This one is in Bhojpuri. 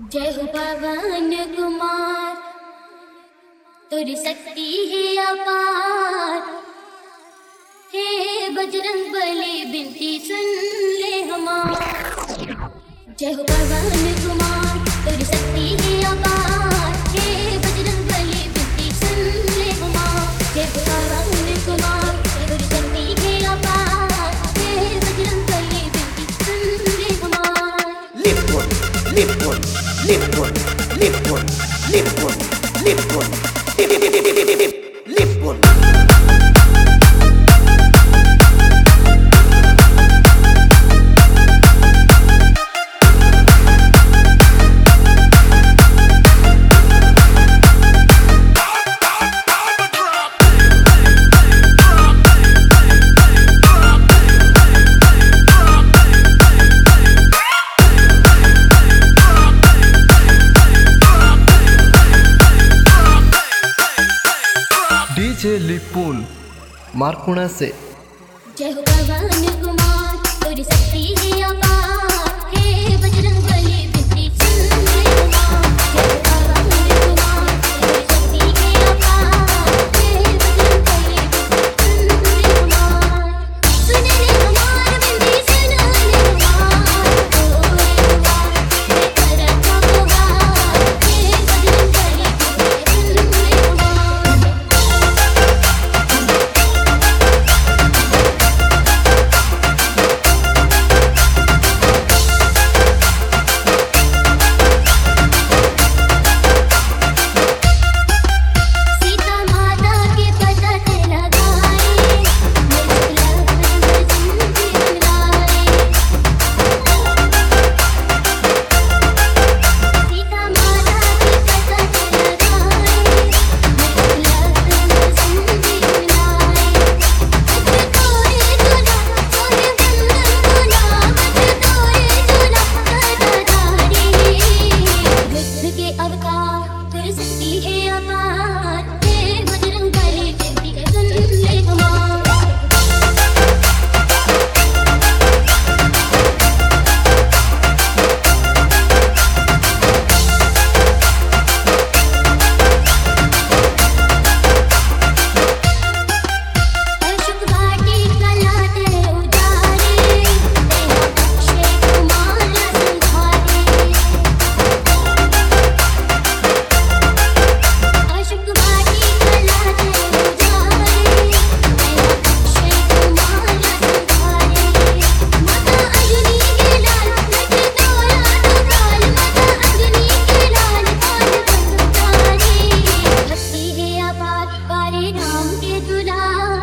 जय हो पवन कुमार, तुरी शक्ति है अपार। हे बजरंग बली बिनती सुन ले हमार। जय हो पवन कुमार, तुरी शक्ति है अपार। हे बजरंग बली बिनती सुन ले हमार। जय हो पवन कुमार, तुरी शक्ति है अपार। हे बजरंग बली बिनती सुन ले हमार। Lift one, lift one, lift one, lift one, lift one, lift one, lift one. DJ लिपुन मारकुणा से। जय हो पवन कुमार, तुरी शक्ति है अपार। हे बजरंग बली बिनती सुन ले हमार। जय हो पवन कुमार, तुरी शक्ति है अपार। हे बजरंग बली बिनती सुन ले हमार। सुन ले हमार बिनती सुन ले हमार। ओए दुआ मैं करता पुकार। हे बजरंग बली बिनती सुन ले हमार। सीता माता के पता ते लगाए, मैं लखन जिंदगी लाए। सीता माता के पता ते लगाए, मैं लखन जिंदगी लाए। बच तोरे झूला सोहे बंधन भूला। बच तोरे झूला गदाधारी। बुद्ध के अवतार तुरी शक्ति है अपार। हे बजरंग बली बिनती सुन ले हमार। अशोक घाटी कला ते उजारे, तेरा अक्षय कुमार संहारे। अशोक घाटी कला ते उजारे, तेरा अक्षय कुमार संहारे। माता अंजनी के लाल नच तोरा दुकाल। माता अंजनी के लाल कान बंद तारे। भक्ति है अपार पारे राम के दुलार।